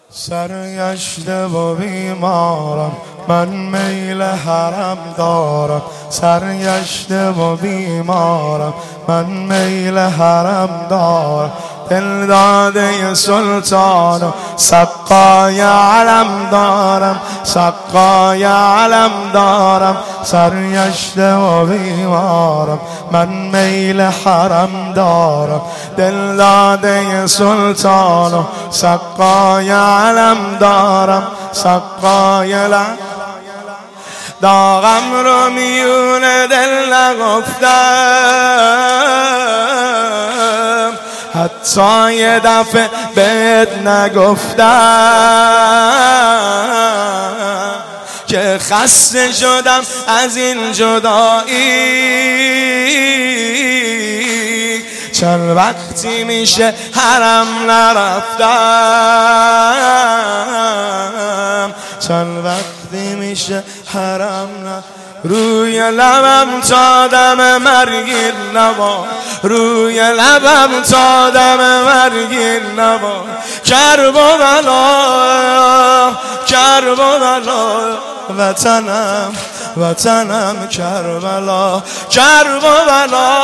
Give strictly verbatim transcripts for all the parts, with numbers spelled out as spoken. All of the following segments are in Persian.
سرگشته و بیمارم، من میل حرم دارم. سرگشته و بیمارم، من میل حرم دارم. دل داده سلطان و سقای علم دارم، سقای علم دارم. سرگشته و بیمارم، من میل حرم دارم. دل داده سلطان و سقای علم دارم، سقای علم. داغم رو میون دل نگفتم، حتی یه دفعه بهت نگفتم که خسته شدم از این جدایی. چند وقتی میشه حرم نرفتم، چند وقتی میشه حرم نرفتم. روی لبم تا دم مرگیر نبا، روی لبم تا دم مرگیر نبا. کرب و بلا، کرب و بلا، وطنم وطنم کربلا. کرب و بلا،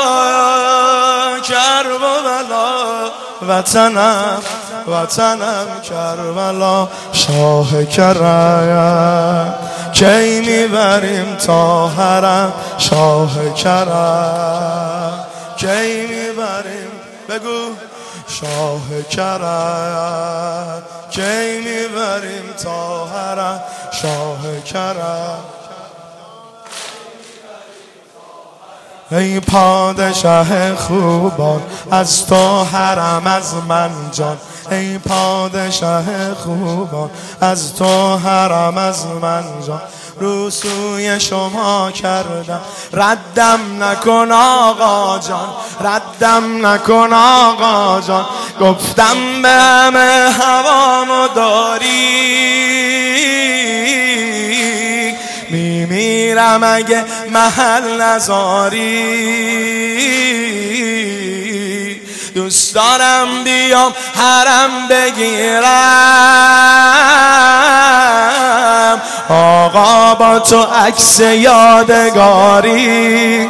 کرب و بلا، وطنم وطنم کربلا. شاه کرم کی میبریم تا حرم، شاه کرم کی میبریم، بگو شاه کرم کی میبریم تا حرم، شاه کرم. ای پادشه خوبان، از تو حرم از من جان. ای پادشه خوبان، از تو حرم از من جان. رو سوی شما کردم، ردم نکن آقا جان، ردم نکن آقا جان. گفتم به همه هوامو داری، میمیرم اگه محل نذاری. دوست دارم بیام حرم بگیرم، آقا با تو عکس یادگاری.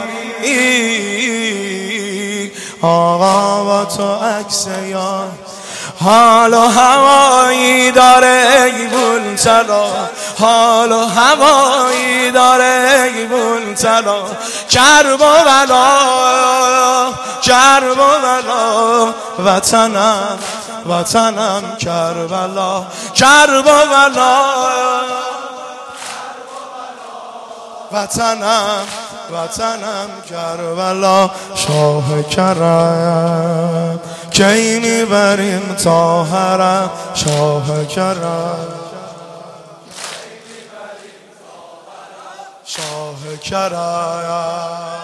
آقا با تو عکس یاد. حال و هوایی داره ایوون طلا، حال و هوایی داره ایوون طلا. کرب و بلا، کرب و بلا، وطنم وطنم کربلا. کرب و بلا، وطنم وطنم کربلا. شاه کرم کی میبریم تا حرم، شاه کرم شاه کرم.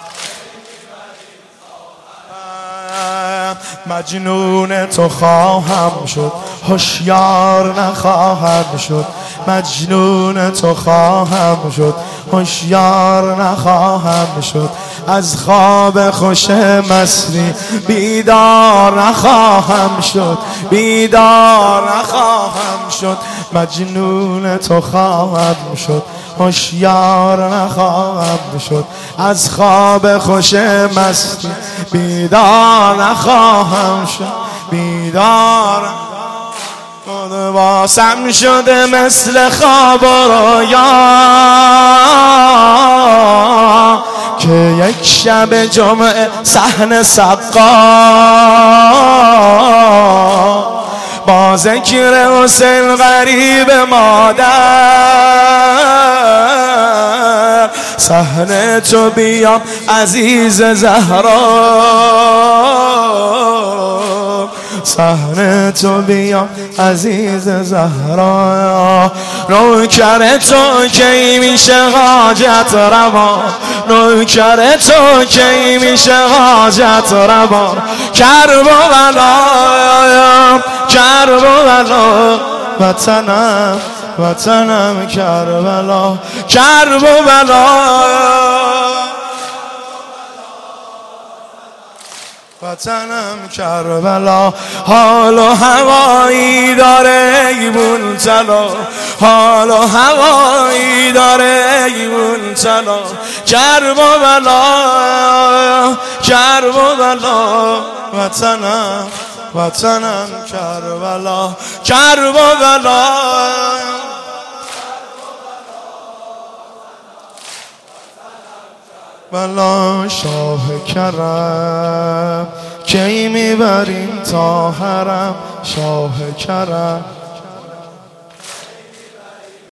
مجنون تو خواهم شد، هوشیار نخواهم شد. مجنون تو خواهم شد، هوشیار نخواهم شد. از خواب خوش مستی بیدار نخواهم شد، بیدار نخواهم شد. مجنون تو خواهم شد، هوشیار نخواهم شد. از خواب خوش مستی بیدار نخواهم شد، بیدار. واسم شده مثل خواب و رویا که یک شب جمعه صحن سقا با ذکر حسین غریب مادر. صحنه تو بیام عزیز زهرا، صحنه تو بیام عزیز زهرا. نوکر تو کی میشه حاجت روا، نوکر تو کی میشه حاجت روا. کرب و بلا، کرب و بلا، وطنم وطنم کربلا. کرب و بلا، وطنم کربلا. حال و هوایی داره ایبون چلا، حال و هوایی داره ایبون چلا. کرب و بلا، کرب و بلا، وطنم وطنم کربلا، کرب و بلا. بلا شاه کرم کی میبریم تا حرم، شاه کرم